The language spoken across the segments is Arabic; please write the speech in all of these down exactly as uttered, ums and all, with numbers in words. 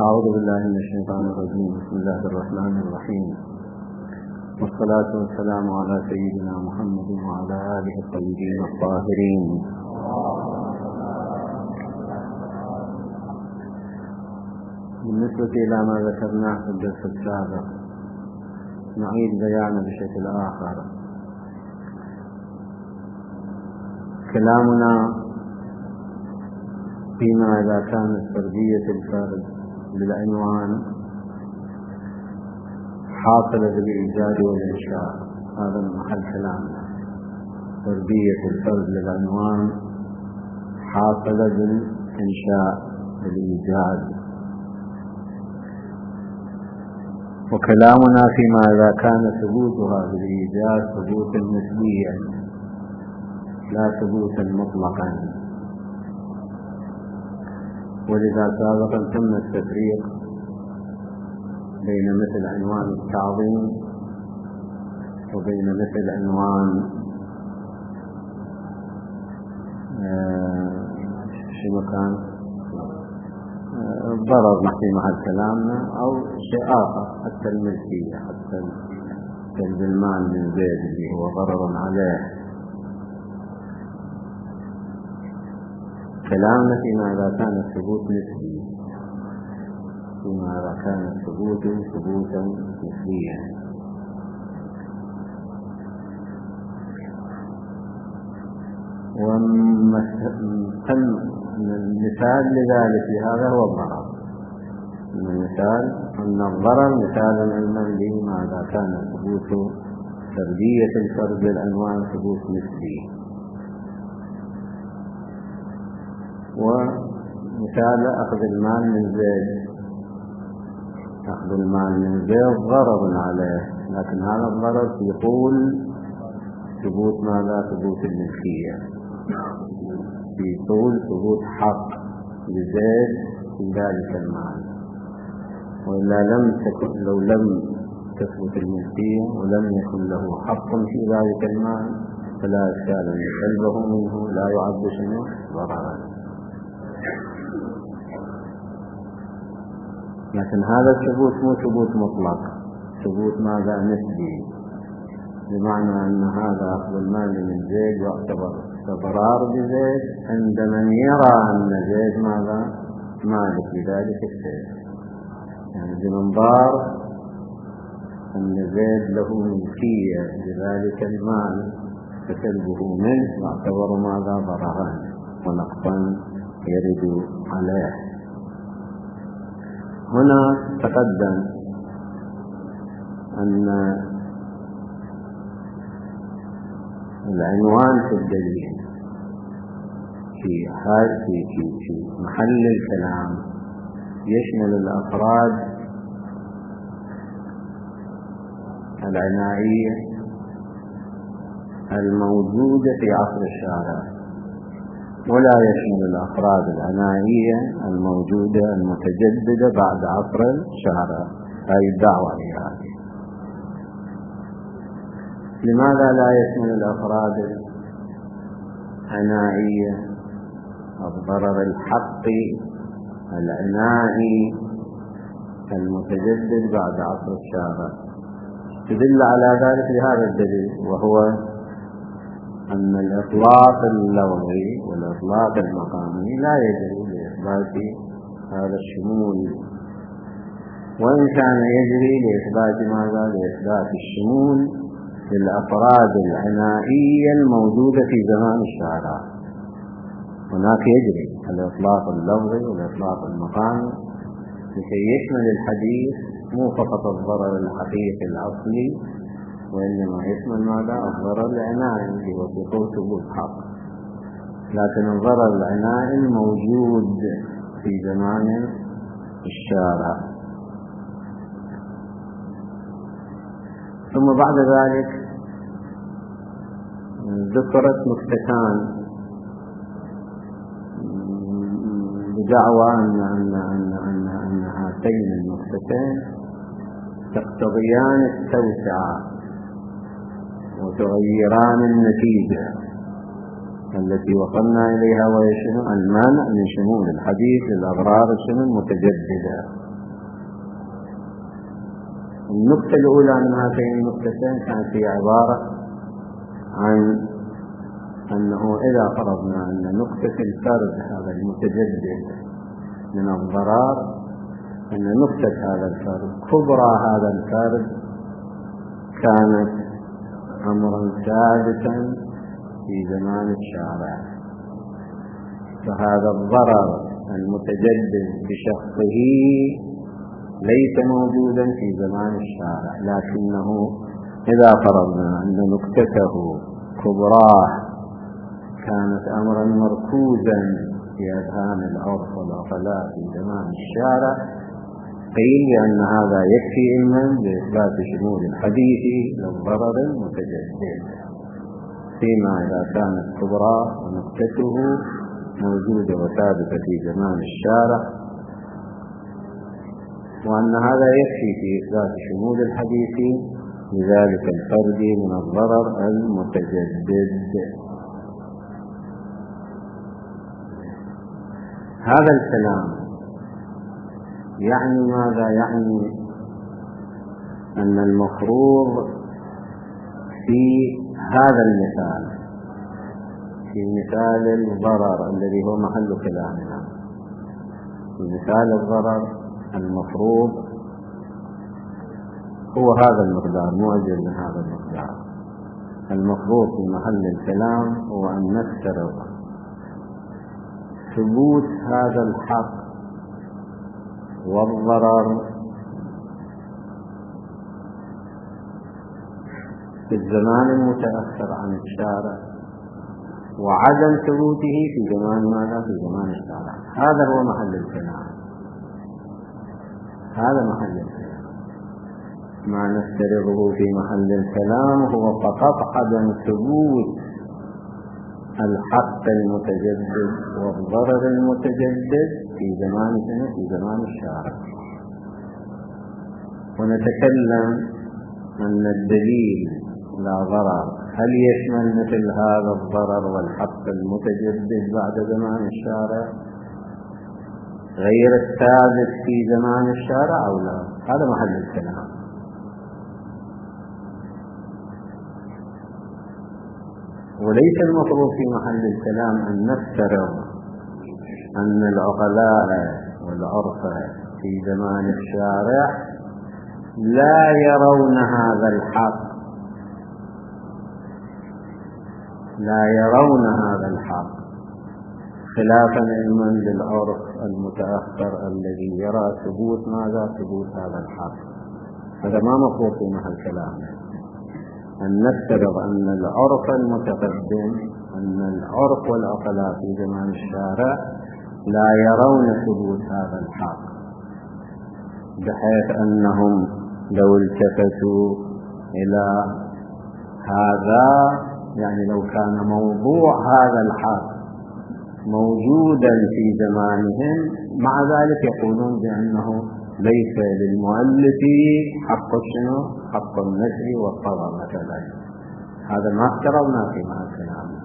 أعوذ بالله من الشيطان الرجيم. بسم الله الرحمن الرحيم، والصلاة والسلام على سيدنا محمد وعلى آله الطيبين الطاهرين. بالنسبة إلى ما ذكرناه في الدرس السابق نعيد بيانه بشكل آخر. كلامنا فيما إذا كانت فردية الفرد بالعنوان حاصلة بالإيجاد والإنشاء، هذا محل كلامنا. فردية الفرد للعنوان حاصلة بالإنشاء بالإيجاد. وكلامنا فيما إذا كان ثبوتها بالإيجاد ثبوتا نسبيا لا ثبوتا مطلقا، ولذا سابقا تم التفريق بين مثل عنوان التعظيم وبين مثل عنوان آه شو كان الضرر في محل كلامنا، أو شيء آخر حتى الملكية، حتى كلب المال من زيد اللي هو ضرر عليه. كلامنا فيما إذا كان الثبوت نسبي، فيما إذا كان الثبوت ثبوتا نسبيا. والمثال لذلك هذا هو الضرر. المثال أن الضرر مثال علما لما إذا كان ثبوت فردية الفرد للعنوان ثبوت نسبي. ومثال أخذ المال من زيد، أخذ المال من زيد ضرر عليه، لكن هذا الضرر في طول ثبوت ماذا؟ ثبوت الملكية، في طول ثبوت حق لزيد في ذلك المال. وإلا لم تكن، لو لم تثبت الملكية ولم يكن له حق في ذلك المال فلا إشكال أن سلبه منه لا يعد شنو؟ ضررا. لكن هذا الثبوت مو ثبوت مطلق، ثبوت ماذا؟ نسبي، بمعنى أن هذا أخذ المال من زيد يعتبر استضرار بزيد عند من يرى أن زيد ماذا؟ مالك لذلك الشيء، يعني بمنظار أن زيد له ملكية لذلك المال فسلبه منه يعتبر ماذا؟ ضررا ونقصا يرد عليه. هنا تقدم أن العنوان في الدليل في في في محل الكلام يشمل الأفراد العنائية الموجودة في عصر الشارع، ولا يشمل الأفراد العنائية الموجودة المتجددة بعد عصر الشارع. هذه الدعوة هي هذه. لماذا لا يشمل الأفراد العنائية الضرر الحقي العنائي المتجدد بعد عصر الشارع؟ تدل على ذلك بهذا الدليل، وهو أن الإطلاق اللغوي والإطلاق المقامي لا يجري لإثبات هذا الشمول، وإن كان يجري لإثبات ماذا؟ لإثبات الشمول للأفراد العنائية الموجودة في زمان الشارع. هناك يجري الإطلاق اللغوي والإطلاق المقامي لكي يشمل الحديث مو فقط الضرر الحقيقي الأصلي، وإنما يشمل ماذا؟ الضرر العنائي اللي هو سقوط ثبوت حق، لكن الضرر العنائي الموجود في زمان الشارع. ثم بعد ذلك ذكرت نكتتان بدعوى أن أن أن أن أن هاتين النكتتين تقتضيان التوسعة وتغيران النتيجة التي وصلنا إليها، وهي المانع من شمول الحديث للأغراض المتجددة النقطة الأولى من هاتين النقطتين كانت هي عبارة عن أنه إذا فرضنا أن نقطة الفرد هذا المتجدد من الضرر، أن نقطة هذا الفرد كبرى هذا الفرد كانت أمرا ثابتا في زمان الشارع، فهذا الضرر المتجدد بشخصه ليس موجودا في زمان الشارع، لكنه إذا فرضنا أن نقطته كبراه كانت أمرا مركوزا في أذهان العرف والعقلاء في زمان الشارع، قيل بأن هذا يكفي علما بإثبات شمول الحديث للضرر المتجدد، فيما إذا كانت كبراه ونقطته موجودة وثابتة في زمان الشارع، وأن هذا يكفي في إثبات شمول الحديث لذلك الفرد من الضرر المتجدد. هذا الكلام يعني ماذا؟ يعني أن المفروض في هذا المثال، في مثال الضرر الذي هو محل كلامنا، في مثال الضرر المفروض هو هذا المقدار، مؤجل من هذا المقدار. المفروض في محل الكلام هو أن نفترض ثبوت هذا الحق والضرر في الزمان المتأخر عن الشارع، وعدم ثبوته في زمان ماذا؟ في زمان الشارع. هذا هو محل الكلام، هذا محل الكلام. ما نفترضه في محل الكلام هو فقط عدم ثبوت الحق المتجدد والضرر المتجدد في زمان في زمان الشارع، ونتكلم أن الدليل لا ضرر هل يشمل مثل هذا الضرر والحق المتجدد بعد زمان الشارع غير الثابت في زمان الشارع أو لا؟ هذا محل الكلام. وليس المطلوب في محل الكلام أن نفترض أن العقلاء والعرف في زمان الشارع لا يرون هذا الحق، لا يرون هذا الحق، خلافا علما للعرف المتأخر الذي يرى ثبوت ماذا؟ ثبوت هذا الحق. هذا ما مطلوب في محل كلامنا، أن نفترض أن العرف المتقدم، أن العرف والعقلاء في زمان الشارع لا يرون ثبوت هذا الحق، بحيث أنهم لو التفتوا إلى هذا، يعني لو كان موضوع هذا الحق موجودا في زمانهم، مع ذلك يقولون بأنه ليس للمؤلف حق شنو؟ حق النشر والطبع مثلا. هذا ما افترضنا في محل كلامنا،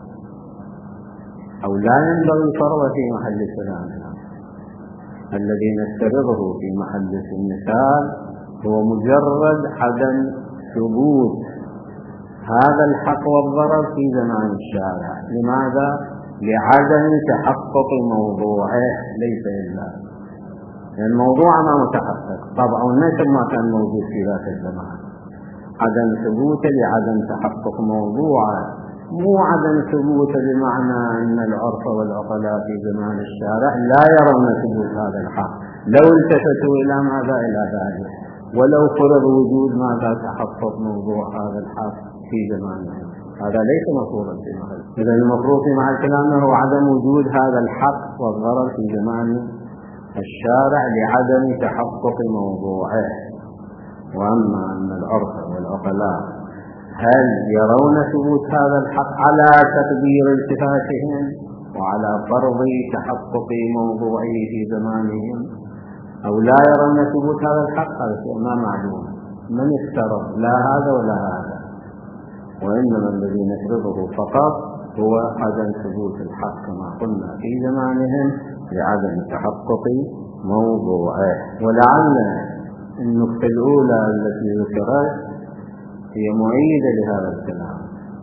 أو لا ينبغي فرض في محل كلامنا. الذي نفترضه في محل المثال هو مجرد عدم ثبوت هذا الحق والضرر في زمان الشارع. لماذا؟ لعدم تحقق موضوعه، ليس إلا لأن الموضوع ما متحقق، طبعا النشر ما كان موجود في ذاك الزمان. عدم ثبوته لعدم تحقق موضوعه، مو عدم ثبوته بمعنى أن العرف والعقلاء في زمان الشارع لا يرون ثبوت هذا الحق، لو التفتوا إلى ماذا؟ إلى ذلك، ولو فرض وجود ماذا؟ تحقق موضوع هذا الحق في زمانهم. هذا ليس مفروضا في محل. إذا المفروض في محل كلامنا هو عدم وجود هذا الحق والضرر في زمان الشارع لعدم تحقق موضوعه. وأما أن العرف والعقلاء هل يرون ثبوت هذا الحق على تقدير التفاتهم وعلى فرض تحقق موضوعه في زمانهم، أو لا يرون ثبوت هذا الحق؟ هذا شيء ما معلوم، من افترض لا هذا ولا هذا. وإنما الذي نفرضه فقط هو عدم ثبوت الحق كما قلنا في زمانهم لعدم تحقق موضوعه. ولعل النقطة الأولى التي ذكرت هي مؤيدة لهذا الكلام،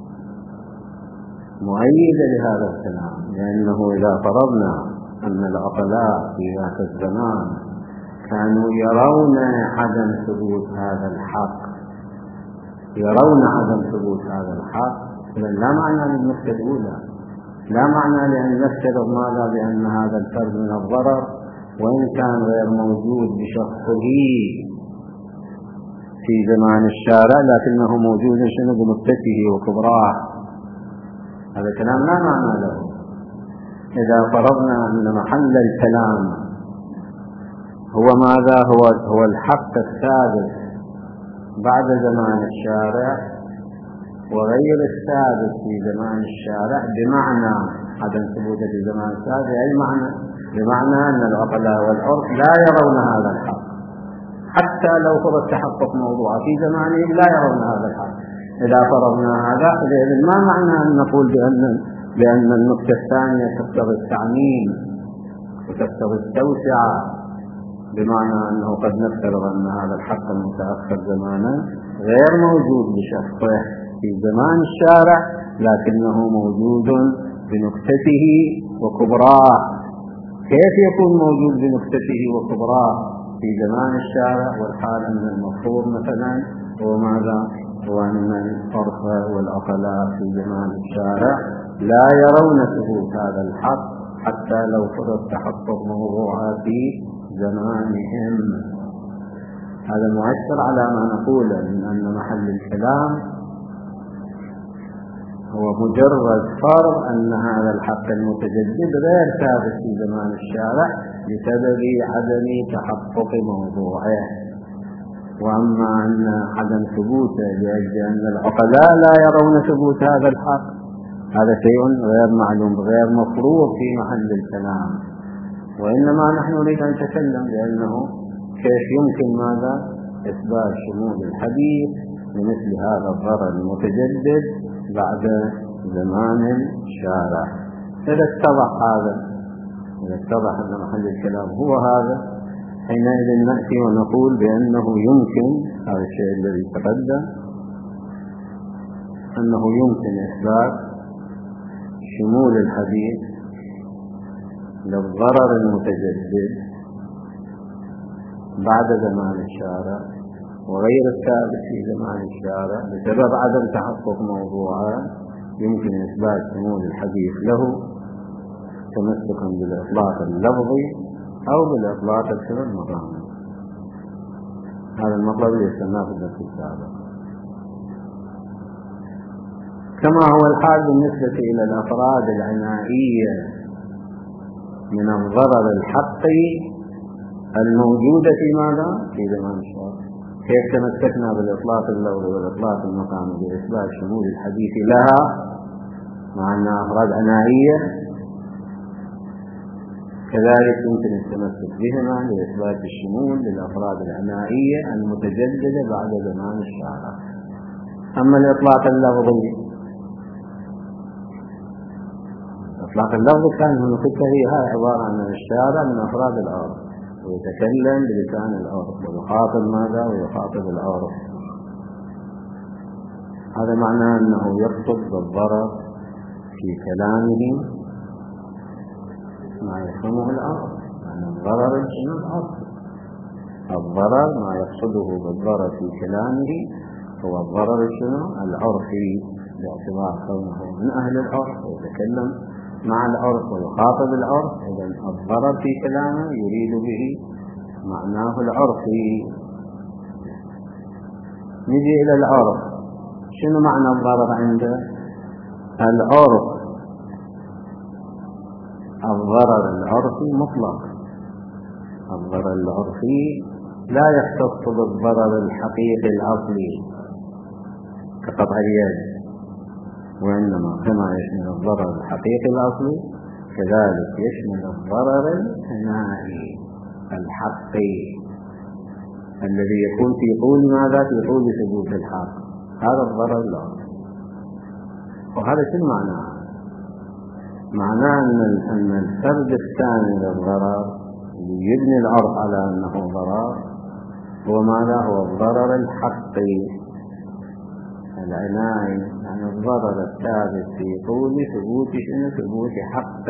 مؤيدة لهذا الكلام، لأنه إذا فرضنا أن العقلاء في ذاك الزمان كانوا يرون عدم ثبوت هذا الحق، يرون عدم ثبوت هذا الحق، لا معنى للنقطة الأولى، لا معنى لأن نفترض ماذا بأن هذا الفرد من الضرر وإن كان غير موجود بشخصه في زمان الشارع لكنه موجود شنو بنقطته وكبراه. هذا كلام لا معنى له. إذا فرضنا أن محل الكلام هو ماذا، هو هو الحق الثابت بعد زمان الشارع وغير الثابت في زمان الشارع، بمعنى عدم ثبوته في زمان الشارع أي معنى؟ بمعنى أن العقلاء والعرف لا يرون هذا الحق حتى لو فرض تحقق موضوعه في زمانهم، لا يرون هذا الحق. إذا فرضنا هذا فإذن ما معنى أن نقول بأن بأن النقطة الثانية تقتضي التعميم وتقتضي التوسعة، بمعنى أنه قد نفترض أن هذا الحق المتأخر زمانا غير موجود بشخصه في زمان الشارع لكنه موجود بنقطته وكبراه. كيف يكون موجود بنقطته وكبراه في زمان الشارع والحال أن المفروض مثلا هو ماذا، هو أن العرف والعقلاء في زمان الشارع لا يرون ثبوت هذا الحق حتى لو فرض تحقق موضوعها في زمانهم. هذا مؤثر على ما نقول من أن محل الكلام هو مجرد فرض أن هذا الحق المتجدد غير ثابت في زمان الشارع بسبب عدم تحقق موضوعه، وأما أن عدم ثبوته لأجل أن العقلاء لا يرون ثبوت هذا الحق هذا شيء غير معلوم غير مفروض في محل الكلام. وإنما نحن نريد أن نتكلم بأنه كيف يمكن ماذا إثبات شمول الحديث لمثل هذا الضرر المتجدد بعد زمان الشارع. إذا اتضح هذا، إذا اتضح أن محل الكلام هو هذا، حينئذ نأتي ونقول بأنه يمكن هذا الشيء الذي تقدم، أنه يمكن إثبات شمول الحديث للضرر المتجدد بعد زمان الشارع وغير الثابت في زمان الشارع بسبب عدم تحقق موضوعه. يمكن إثبات شمول الحديث له تمسكا بالإطلاق اللفظي أو بالإطلاق المقامي. هذا المطلب يستناه في الدرس السابق. كما هو الحال بالنسبة إلى الأفراد العنائية من الضرر الحقي الموجودة في ماذا؟ في زمان الشارع. كيف تمسكنا بالإطلاق اللفظي والإطلاق المقامي بإثبات شمول الحديث لها مع أنها أفراد عنائية، كذلك يمكن التمسك بهما لإثبات الشمول للأفراد العنائية المتجددة بعد زمان الشارع. أما الإطلاق اللفظي، الإطلاق اللفظي كان هناك هي عبارة عن الشارع من أفراد الأرض ويتكلم بلسان الأرض ويخاطب ماذا؟ ويخاطب الأرض. هذا معناه أنه يقصد بالضرر في كلامه ما يفهمه الأرض، يعني الضرر من الأرض. الضرر ما يقصده بالضرر في كلامه هو الضرر شنو؟ العرفي، باعتبار كونه من أهل العرف ويتكلم مع العرف ويخاطب العرف، إذن الضرر في كلامه يريد به معناه العرفي. نجي إلى العرف، شنو معنى الضرر عنده؟ العرف الضرر العرفي مطلق. الضرر العرفي لا يختص بالضرر الحقيقي الأصلي كقطع اليد، وإنما كما يشمل الضرر الحقيقي الأصلي كذلك يشمل الضرر العنائي الحقي الذي يكون في طول ماذا؟ في طول ثبوت الحق. هذا الضرر العرفي. وهذا شو معناه؟ معناه أن الفرد الثاني للضرر يبني العرف على أنه ضرر هو ماذا؟ هو الضرر الحقي العناية، يعني الضرر الثابت في طول ثبوت شنو؟ ثبوت حق.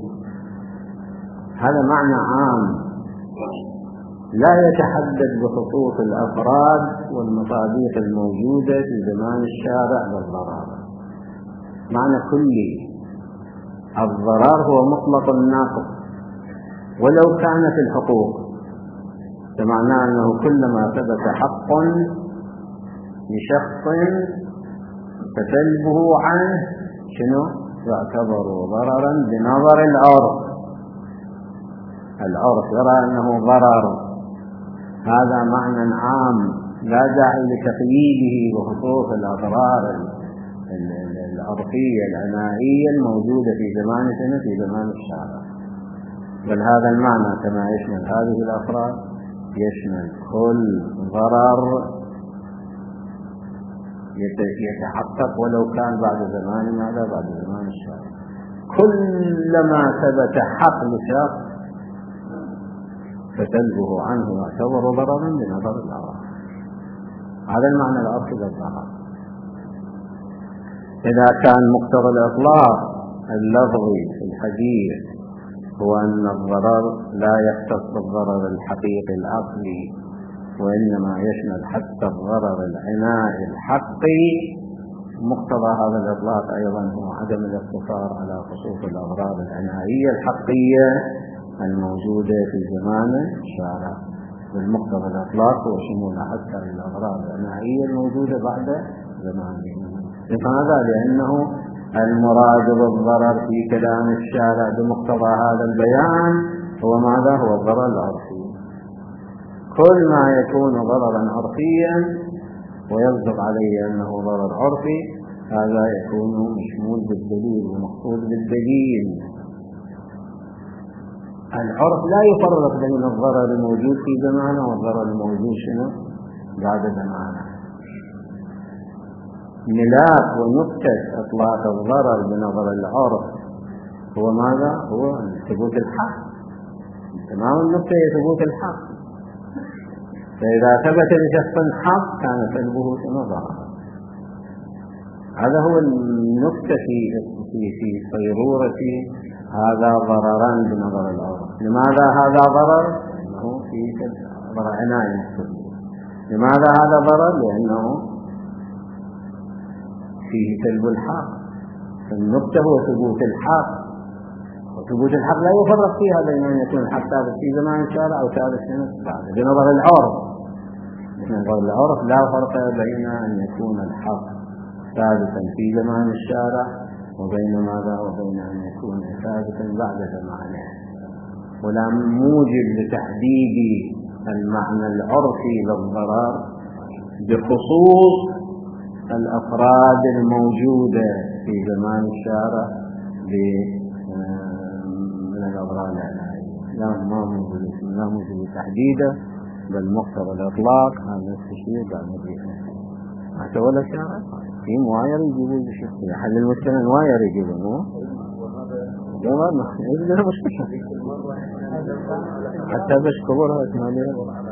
هذا معنى عام لا يتحدد بخصوص الأفراد والمصادق الموجودة في زمان الشارع بالضرر، معنى كلي. الضرر هو مطلق النقص ولو كانت الحقوق، فمعناه أنه كلما ثبت حق لشخص فسلبه عنه شنو؟ يعتبر ضررا بنظر العرف. العرف يرى أنه ضرر. هذا معنى عام لا داعي لتقييده بخصوص الأضرار العرفية العنائية الموجودة في زمان شنو؟ في زمان الشارع. بل هذا المعنى كما يشمل هذه الأفراد يشمل كل ضرر يتحقق ولو كان بعد زمان ماذا؟ بعد زمان الشارع. كلما ثبت حق لشخص فسلبه عنه يعتبر ضررا بنظر العرف. هذا المعنى العرفي للضرر. إذا كان مقتضى الإطلاق اللفظي في الحديث هو أن الضرر لا يختص بالضرر الحقيقي الأصلي، وإنما يشمل حتى الضرر العنائي الحقي، مقتضى هذا الإطلاق أيضا هو عدم الاقتصار على خصوص الأضرار العنائية الحقية الموجودة في زمان الشارع. بالمقتضى الإطلاق هو شمول حتى الأضرار العنائية الموجودة بعد زمانه. لماذا؟ لأنه المراد بالضرر في كلام الشارع بمقتضى هذا البيان هو ماذا؟ هو الضرر العرفي. كل ما يكون ضررا عرفيا ويصدق عليه أنه ضرر عرفي هذا يكون مشمول بالدليل ومقصود بالدليل. العرف لا يفرق بين الضرر الموجود في زمانه والضرر الموجود شنو؟ بعد زمانه. ملاك ونقطة إطلاق الضرر بنظر العرف هو ماذا؟ هو ثبوت الحق. تمام النقطة هي ثبوت الحق. فإذا ثبت لشخص حق كان سلبه شنو؟ ضرر. هذا هو النقطة في في في صيرورة هذا ضرران بنظر العرف. لماذا هذا ضرر؟ لأنه فيه ضرر عناية. لماذا هذا ضرر؟ لأنه فيه سلب الحق. فالنقطة هو ثبوت الحق، وثبوت الحق لا يفرق فيها بين أن يكون الحق ثابت في زمان الشارع أو ثابت بنظر العرف. بنظر العرف لا فرق بين أن يكون الحق ثابتا في زمان الشارع وبين ماذا؟ وبين أن يكون ثابتا بعد زمانه. ولا موجب لتحديد المعنى العرفي للضرر بخصوص الأفراد الموجودة في زمان الشارع من الأضرار العنائية. لا ما موجود لا موجود تحديده بل مقتضى الإطلاق. هذا الشيء قاعد نريده حتى ولا شارع في مواير يجيبون بشيء حل المشكلة مواير يجيبون مو جواب ما يجيبون مشكلة حتى بس كبرها اسمعني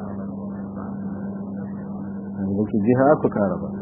يقول الجهة أكو كهرباء.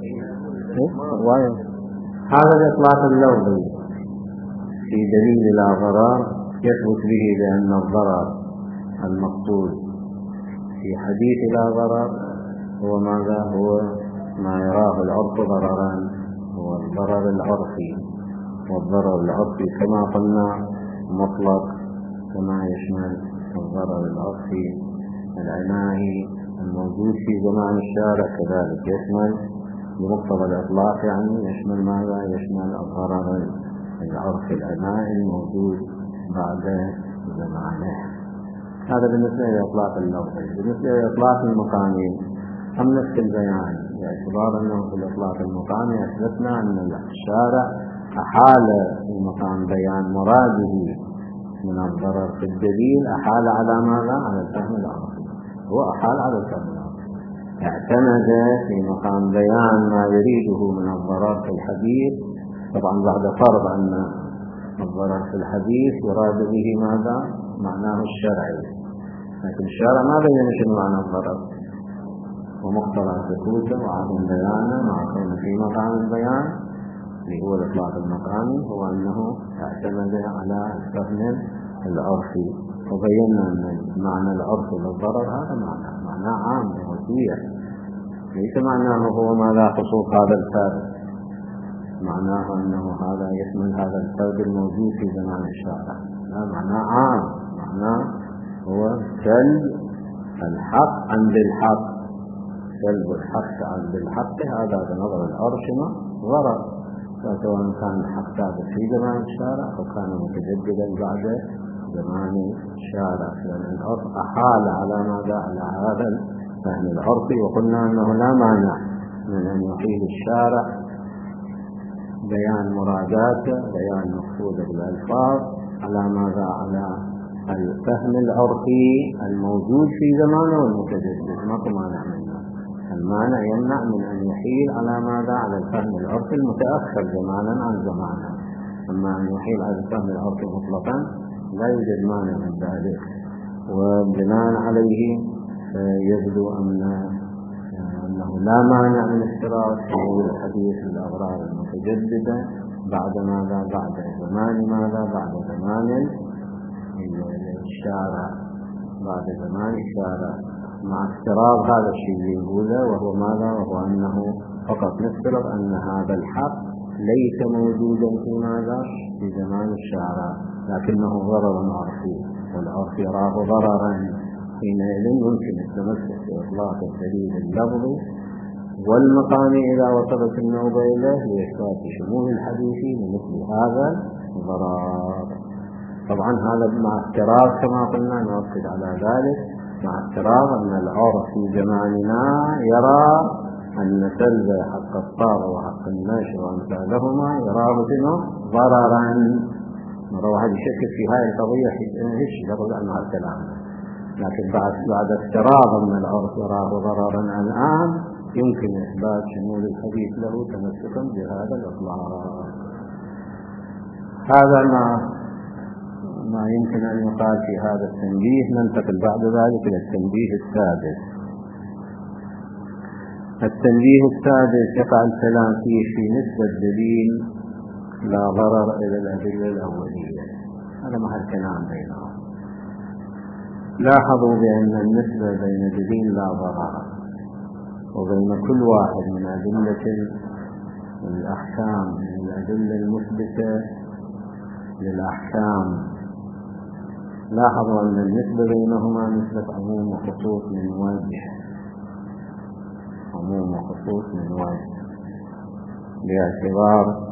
هذا الإطلاق اللفظي في دليل لا ضرر يثبت به بأن الضرر المقصود في حديث لا ضرر هو ماذا؟ هو ما يراه العرف ضرران، هو الضرر العرفي. والضرر العرفي كما قلنا مطلق، كما يشمل الضرر العرفي العنائي الموجود في زمان الشارع كذلك يشمل بمقتضى الإطلاق، يعني يشمل ماذا؟ يشمل الضرر العرفي العنائي الموجود بعد زمانه. هذا بالنسبة لإطلاق اللفظي. بالنسبة لإطلاق المقامين هم نفس البيان، باعتبار أنه في الإطلاق المقامي أثبتنا أن الشارع أحال في مقام بيان مراده من الضرر في الدليل أحال على ماذا؟ على الفهم العرفي. هو أحال على الفهم العرفي، اعتمد في مقام بيان ما يريده من الضرر في الحديث، طبعا بعد فرض أن الضرر في الحديث يراد به ماذا؟ معناه الشرعي، لكن الشارع ما بين شنو معنى الضرر. ومقتضى سكوته وعدم بيانه مع كونه في مقام البيان اللي هو الإطلاق المقامي هو أنه اعتمد على الفهم العرفي. وبينا أن معنى العرف للضرر هذا معنى معنى عام ووسيع، ليس معناه هو ماذا خصوص هذا الفرد، معناه أنه هذا يشمل هذا الفرد الموجود في زمان الشارع، لا معنى عام، معناه هو سلب الحق عن بالحق، سلب الحق عن بالحق هذا بنظر الأرشمة ضرر، سواء كان الحق ثابت في زمان الشارع أو كان متجددا بعد زمان الشارع، لأن العرف أحال على ماذا على هذا الفهم العرفي. وقلنا أنه لا مانع من أن يحيل الشارع بيان مراداته بيان مقصوده بالألفاظ على ماذا على الفهم العرفي الموجود في زمانه والمتجدد، ما مانع منه. المانع يمنع من أن يحيل على ماذا على الفهم العرفي المتأخر زمانا عن زمانه، أما أن يحيل على الفهم العرفي مطلقا لا يوجد مانع من ذلك. وبناء عليه يبدو أن أنه لا مانع من اشتراك في الحديث الأغراض المتجددة بعد ماذا بعد زمان ماذا بعد زمان الشارع بعد زمان الشارع مع افتراض هذا الشيء اللي يقوله، وهو ماذا وهو أنه فقط نفترض أن هذا الحق ليس موجودا في ماذا في زمان الشارع لكنه ضرر عرفي، والعرف يراه ضررا، حينئذ يمكن التمسك بإطلاق الدليل اللفظي والمقامي إذا وصلت النوبة إليه لإثبات شمول الحديث لمثل هذا الضرر. طبعا هذا مع افتراض كما قلنا نؤكد على ذلك، مع افتراض أن العرف في زماننا يرى أن سلب حق الطار وحق النشر وأمثالهما يراه شنو ضررا. مرة واحد يشكك في هذه القضية ايش يقول عن هذا الكلام، لكن بعد بعد افتراض أن العرف يراه ضررا الآن يمكن إثبات شمول الحديث له تمسكا بهذا الإطلاق. هذا ما ما يمكن أن يقال في هذا التنبيه. ننتقل بعد ذلك إلى التنبيه السادس. التنبيه السادس يقع الكلام فيه في نسبة دليل لا ضرر إلى الأدلة الأولية، هذا محل كلام بينهم. لاحظوا بأن النسبة بين دليل لا ضرر وبين كل واحد من أدلة الأحكام من الأدلة المثبتة للأحكام، لاحظوا أن النسبة بينهما نسبة عموم وخصوص من وجه، عموم وخصوص من وجه، باعتبار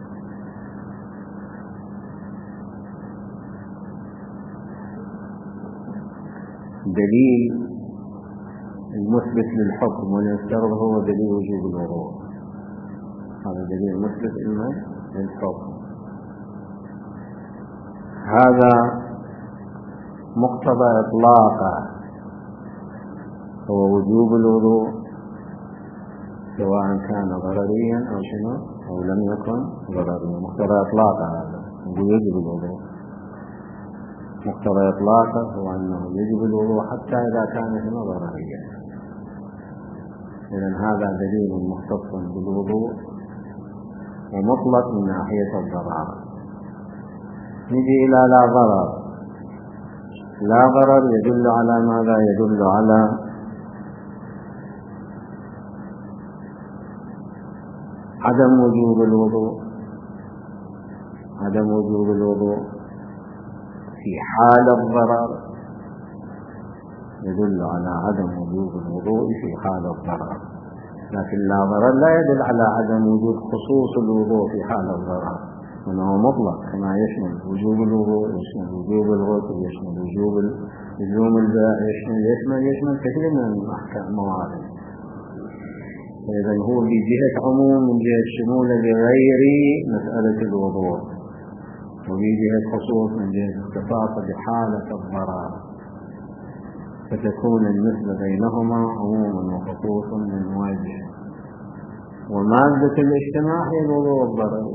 دليل المثبت للحكم واليفترض هو دليل وجوب الوضوء، هذا دليل مثبت إما للحكم، هذا مقتضى إطلاقه هو وجوب الوضوء سواء كان ضرريا أو شنو أو لم يكن ضرريا. مقتضى إطلاقه هذا يجب الوضوء، مقتضى إطلاقه هو أنه يجب الوضوء حتى إذا كان شنو ضرريا. إذن هذا دليل مختص بالوضوء ومطلق من ناحية الضرر. نجي إلى لا ضرر. لا ضرر يدل على ماذا؟ يدل على عدم وجوب الوضوء، عدم وجوب الوضوء في حال الضرر، يدل على عدم وجوب الوضوء في حال الضرر. لكن لا ضرر لا يدل على عدم وجود خصوص الوضوء في حال الضرر، وأنه مطلق كما يشمل وجوب الوضوء، يشمل وجوب الغسل، يشمل وجوب لزوم الباء، يشمل يشمل يشمل كثير من الأحكام موارد. إذا هو بجهة عموم من جهة شمول لغير مسألة الوضوء، وبجهة خصوص من جهة اختصاص بحالة الضرر، فتكون النسبة بينهما عموما وخصوص من وجه. ومادة الاجتماع هي الوضوء الضرري.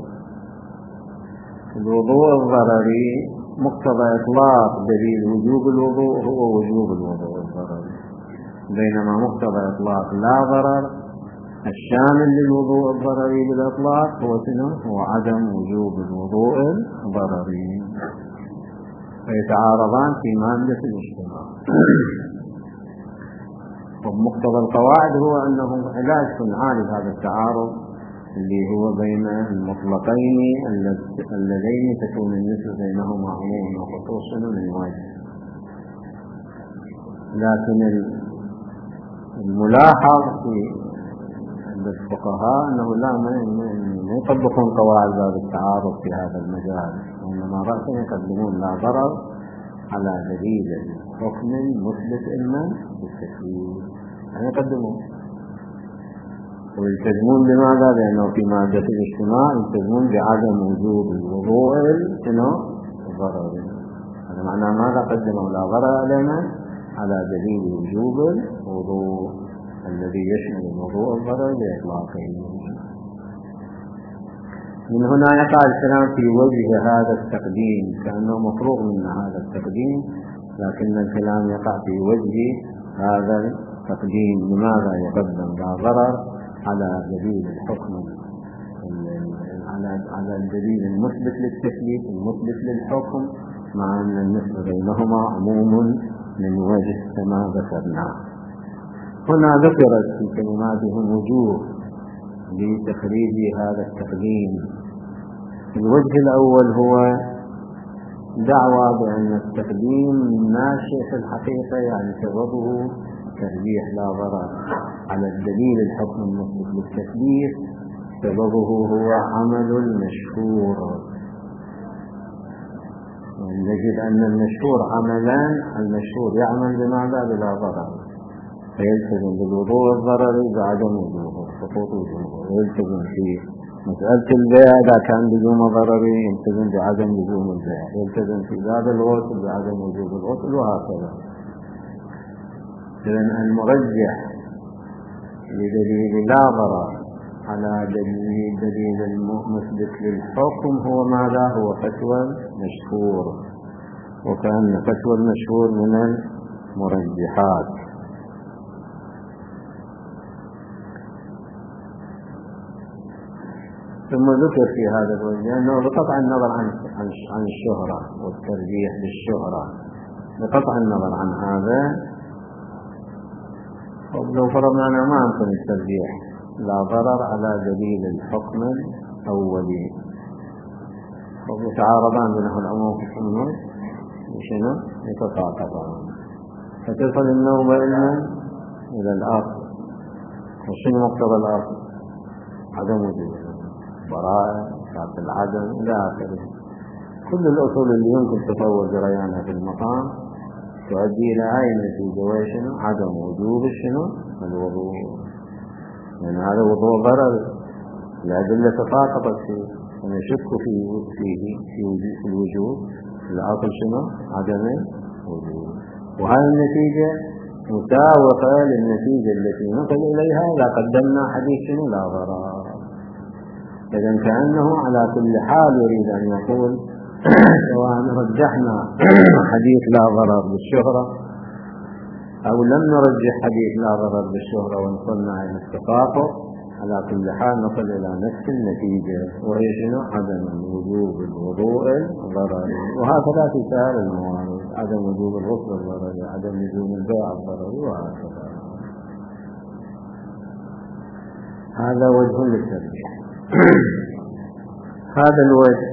الوضوء الضرري مقتضى إطلاق دليل وجوب الوضوء هو وجوب الوضوء الضرري، بينما مقتضى إطلاق لا ضرر الشامل للوضوء الضرري بالإطلاق هو شنو؟ هو عدم وجوب الوضوء الضرري، فيتعارضان في مادة الاجتماع. ومقتضى القواعد هو أنه علاج نعالج هذا التعارض اللي هو بين المطلقين اللذين تكون النسبة بينهما عموم وخصوص من واجب. لكن الملاحظ في الفقهاء أنه لا ما يطبقون قواعد باب التعارض في هذا المجال، وإنما رأسا يقدمون لا ضرر على دليل حكم مثبت إما بالتكليف، يعني يقدمون ويلتزمون بماذا؟ لأنه في مادة الاجتماع يلتزمون بعدم وجوب الوضوء الضرر. هذا معناه ماذا؟ قدموا لا ضرر علينا على دليل وجوب الوضوء الذي يشمل الوضوء الضرر بإطلاقه. من هنا يقع الكلام في وجه هذا التقديم، كأنه مفروغ من هذا التقديم، لكن الكلام يقع في وجه هذا التقديم. لماذا يقدم لا ضرر على دليل الحكم، على على الدليل المثبت للتكليف المثبت للحكم، مع أن النسبة بينهما عموم من وجه كما ذكرنا. هنا ذكرت في كلماتهم وجوه لتخريج هذا التقديم. الوجه الأول هو دعوى بأن التقديم ناشئ في الحقيقة، يعني سببه ترجيح لا ضرر على الدليل الحكم المثبت للتكليف، سببه هو عمل المشهور. نجد أن المشهور عملان، المشهور يعمل بماذا؟ بلا ضرر، فيلتزم بالوضوء الضرري بعدم وجوبه سقوط وجوبه، ويلتزم في مسألة البيع إذا كان لزوم ضرري يلتزم بعدم لزوم البيع، يلتزم في باب الغسل بعدم وجوب الغسل، وهكذا. إذن المرجح لدليل لا ضرر على دليل دليل المثبت للحكم هو ماذا؟ هو فتوى المشهور، وكان فتوى المشهور من المرجحات. ثم ذكر في هذا الوجه أنه بقطع النظر عن عن الشهرة والترجيح بالشهرة، بقطع النظر عن هذا، لو فرضنا أنه ما يمكن الترجيح لا ضرر على دليل الحكم الأولي، ويتعارضان بينه العموم والحكم شنو؟ يتقاطعان، فتصل النوبة إلى الأصل. وشنو مقتضى الأصل؟ عدم وجود براءة، شرط العدم إلى آخره. كل الأصول اللي يمكن تطور جريانها في المقام تؤدي إلى هاي النتيجة، وهي شنو؟ عدم وجوب شنو؟ الوضوء، لأن هذا وضوء ضرر، الأدلة تساقطت فيه، ونشك في فيه في الوجوب، الأصل شنو؟ عدم وجوب. وهذه النتيجة مساوقة للنتيجة التي نصل إليها إذا قدمنا حديث شنو؟ لا ضرر. إذن كأنه على كل حال يريد أن يقول سواء رجحنا حديث لا ضرر بالشهرة أو لم نرجح حديث لا ضرر بالشهرة ونصلنا إلى التفاقم، على كل حال نصل إلى نفس النتيجة، وهي شنو؟ عدم وجوب الوضوء الضرري. وهكذا في سائر الموارد، عدم وجوب الغسل الضرري، عدم وجوب البيع الضرري، وهكذا. هذا وجه للترجيح. هذا الوجه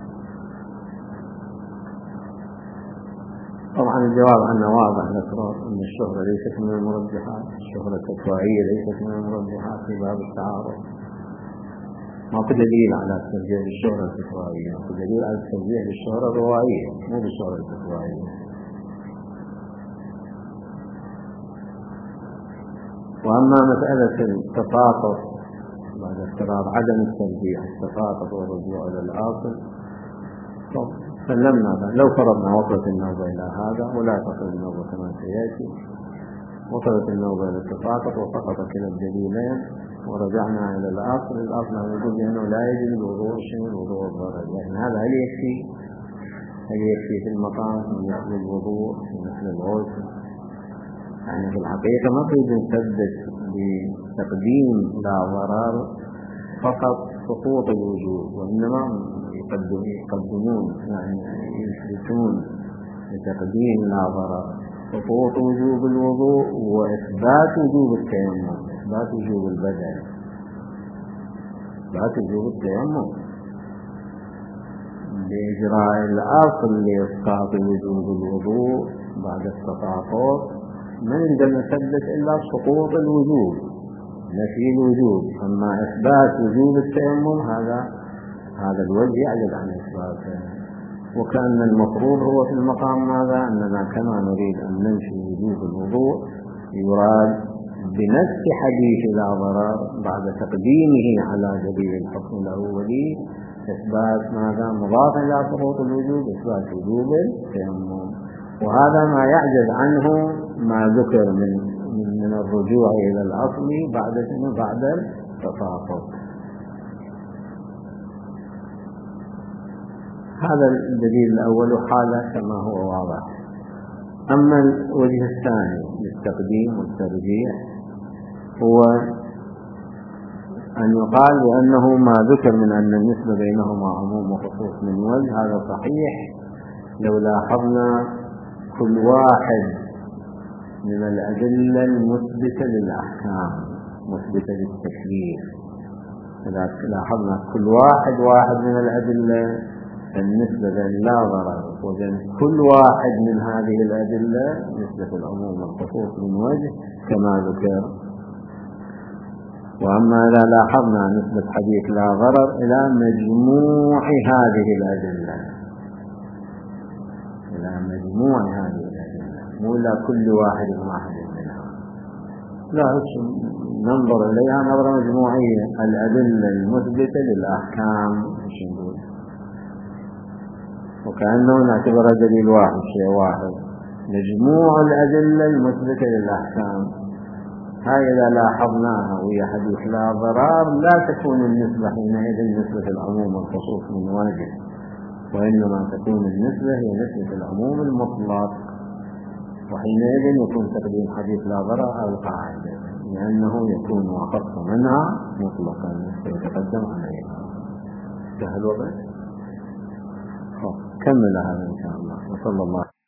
طبعا الجواب عنه واضح، نذكر أن الشهرة ليست من المرجحات، الشهرة التطوعية ليست من المرجحات في باب التعارض. ما في دليل على الترجيح بالشهرة التطوعية، ما في دليل على الترجيح بالشهرة الروائية، مو بالشهرة التطوعية. وأما مسألة التفاقم بعد افتراض عدم الترجيح، التفاقم والرجوع إلى الأصل، سلمنا لو فرضنا وصلت النوبة إلى هذا ولا تصل النوبة كما سيأتي، وصلت النوبة إلى التفاقم وسقطت إلى الدليلين ورجعنا إلى الأصل، الأصل يقول بأنه لا يجب الوضوء شنو؟ الوضوء الضرري. يعني هذا هل يكفي؟ هل يكفي في المقام من مثل الوضوء من مثل الغسل؟ يعني في الحقيقة ما تريد نثبت بتقديم لا ضرر فقط سقوط الوجوب، وإنما يقدمون يعني يثبتون بتقديم لا ضرر سقوط وجوب الوضوء وإثبات وجوب التيمم، إثبات وجوب البدل، إثبات وجوب التيمم بإجراء الأصل لإسقاط وجوب الوضوء بعد التساقط. ما نقدر نثبت إلا سقوط الوجوب، نفي الوجوب، أما إثبات وجوب التيمم هذا هذا الوجه يعجز عن إثباته. وكأن المفروض هو في المقام ماذا؟ أننا كما نريد أن ننفي وجوب الوضوء يراد بنفس حديث لا ضرر بعد تقديمه على دليل الحكم الأولي إثبات ماذا؟ مضاف إلى سقوط الوجوب، إثبات وجوب التيمم. وهذا ما يعجز عنه ما ذكر من من الرجوع إلى الأصل بعد بعد التساقط. هذا الدليل الأول حاله كما هو واضح. أما الوجه الثاني للتقديم والترجيح هو أن يقال بأنه ما ذكر من أن النسبة بينهما عموم وخصوص من وجه هذا صحيح لو لاحظنا كل واحد من الأدلة المثبتة للأحكام مثبتة للتكليف. إذا لاحظنا كل واحد واحد من الأدلة النسبة بين لا ضرر وبين كل واحد من هذه الأدلة نسبة العموم والخصوص من وجه كما ذكر. وأما إذا لاحظنا نسبة حديث لا ضرر إلى مجموع هذه الأدلة، إلى مجموع هذه الأدلة مو إلى كل واحد واحد منها، لا ننظر إليها نظرة مجموعية. الأدلة المثبتة للأحكام نقول وكأنه نعتبر دليل واحد شيء واحد، مجموع الأدلة المثبتة للأحكام. هاي إذا لاحظناها وهي حديث لا ضرر لا تكون النسبة حينئذ نسبة العموم والخصوص من واجه، وإنما تكون النسبة هي نسبة العموم المطلق، وحينئذ يكون تقديم حديث لا ضرر على القاعدة لأنه يكون أخص منها مطلقا يتقدم عليها. سهل وبس. كمل هذا إن شاء الله. وصلى الله